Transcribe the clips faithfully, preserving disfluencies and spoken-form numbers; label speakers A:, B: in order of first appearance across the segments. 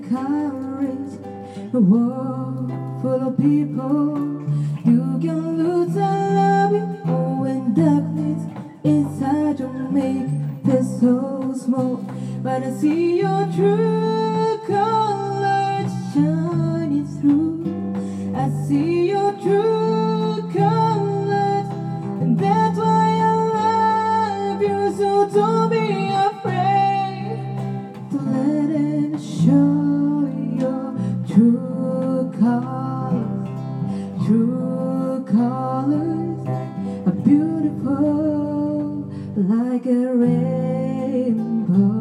A: courage. A world full of people. You can lose a love you when darkness inside you make feel so small. But I see your true colors shining through. I see your true colors, and that's why I love you. So don't be afraid to let it show your true colors. True colors are beautiful like a rainbow.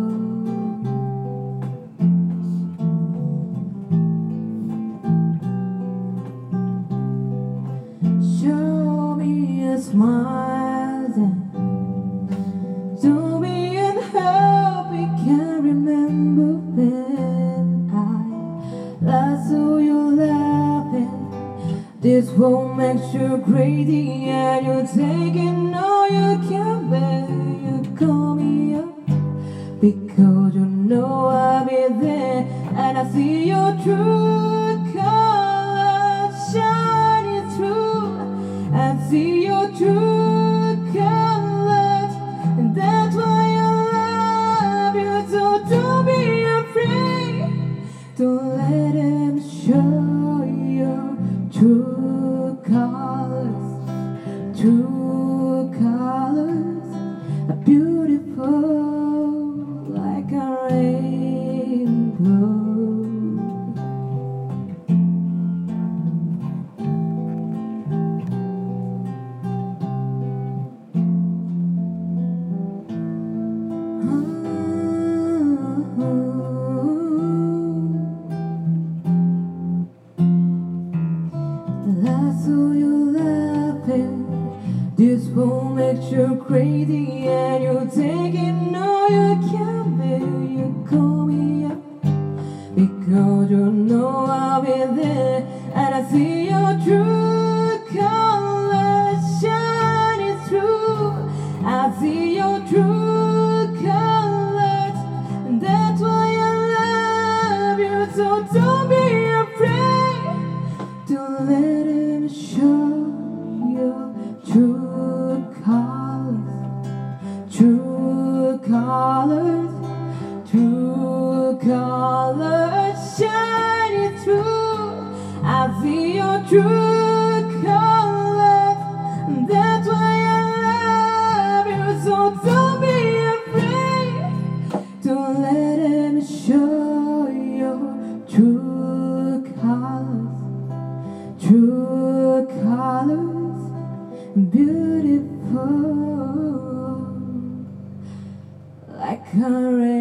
A: Show me a smile then show me and hope we can remember when I last saw you laughing. This won't make you crazy and you're taking all you can bear. You call me up because you know I'll be there, and I see your true colors shining through. I see your true colors, and that's why I love you. So don't be afraid to let them show your true colors. True colors are beautiful like a rainbow. I saw you laughing. This won't make you crazy and you're taking all you can bear. You call me up because you know I'll be there, and I see your true colors shining through. I see your true colors, and that's why I love you. So don't be afraid to let him show your true colors. True colors, true colors shining through. I see your true colors, and that's why I love you. So don't be afraid to let him show your true colors. True colors, beautiful like a rainbow.